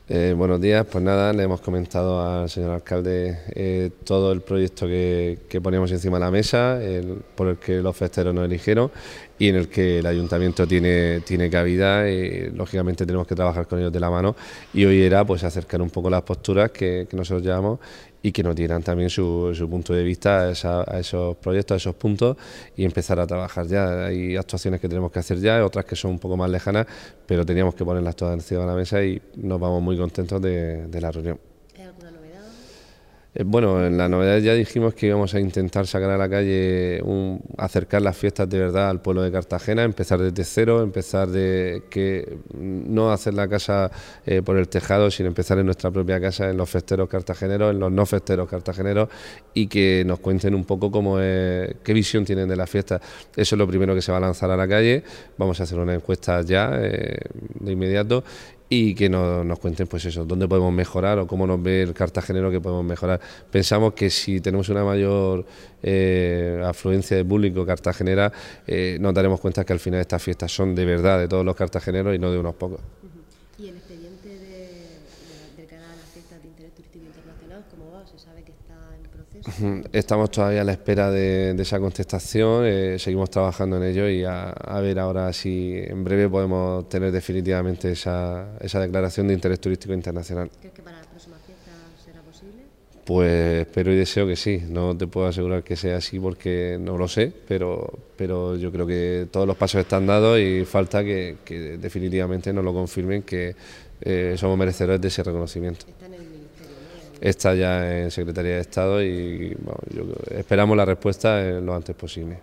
Buenos días, pues nada, le hemos comentado al señor alcalde todo el proyecto que poníamos encima de la mesa, por el que los festeros nos eligieron y en el que el ayuntamiento tiene cabida y lógicamente tenemos que trabajar con ellos de la mano, y hoy era pues acercar un poco las posturas que nosotros llevamos y que nos dieran también su punto de vista a esos proyectos, a esos puntos, y empezar a trabajar ya. Hay actuaciones que tenemos que hacer ya, otras que son un poco más lejanas, pero teníamos que ponerlas todas encima de la mesa y nos vamos muy contentos de la reunión. ¿Hay alguna novedad? Bueno, en la novedad ya dijimos que íbamos a intentar sacar a la calle, acercar las fiestas de verdad al pueblo de Cartagena, empezar desde cero, empezar de que no hacer la casa por el tejado, sino empezar en nuestra propia casa, en los festeros cartageneros, en los no festeros cartageneros, y que nos cuenten un poco qué visión tienen de la fiesta. Eso es lo primero que se va a lanzar a la calle. Vamos a hacer una encuesta ya de inmediato, y que nos cuenten pues eso, dónde podemos mejorar o cómo nos ve el cartagenero que podemos mejorar. Pensamos que si tenemos una mayor afluencia de público cartagenera, nos daremos cuenta que al final estas fiestas son de verdad de todos los cartageneros y no de unos pocos. ¿Y el expediente de cara a las fiestas de interés turístico internacional, cómo va? ¿Se sabe que está en proceso? Estamos todavía a la espera de esa contestación, seguimos trabajando en ello y a ver ahora si en breve podemos tener definitivamente esa declaración de interés turístico internacional. ¿Crees que para las próximas fiestas será posible? Pues espero y deseo que sí. No te puedo asegurar que sea así porque no lo sé, pero yo creo que todos los pasos están dados y falta que definitivamente nos lo confirmen, que somos merecedores de ese reconocimiento. Está en el ministerio, ¿no? Está ya en Secretaría de Estado y bueno, esperamos la respuesta lo antes posible.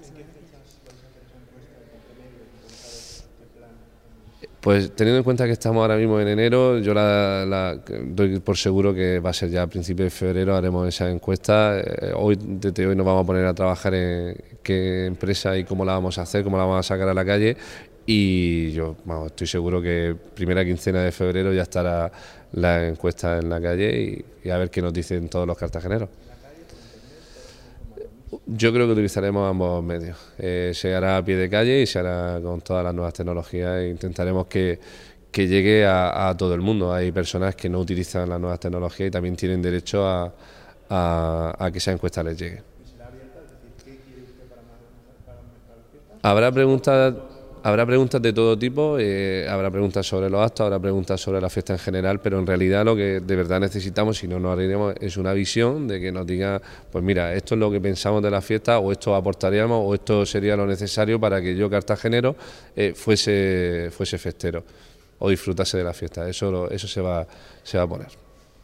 Pues teniendo en cuenta que estamos ahora mismo en enero, yo doy por seguro que va a ser ya a principios de febrero, haremos esa encuesta. Desde hoy nos vamos a poner a trabajar en qué empresa y cómo la vamos a hacer, cómo la vamos a sacar a la calle, y yo estoy seguro que primera quincena de febrero ya estará la encuesta en la calle y a ver qué nos dicen todos los cartageneros. Yo creo que utilizaremos ambos medios. Se hará a pie de calle y se hará con todas las nuevas tecnologías e intentaremos que llegue a todo el mundo. Hay personas que no utilizan las nuevas tecnologías y también tienen derecho a que esa encuesta les llegue. Habrá preguntas, habrá preguntas de todo tipo, habrá preguntas sobre los actos, habrá preguntas sobre la fiesta en general, pero en realidad lo que de verdad necesitamos, si no nos haremos, es una visión de que nos diga, pues mira, esto es lo que pensamos de la fiesta, o esto aportaríamos, o esto sería lo necesario para que yo, cartagenero, fuese festero o disfrutase de la fiesta. Eso se va a poner.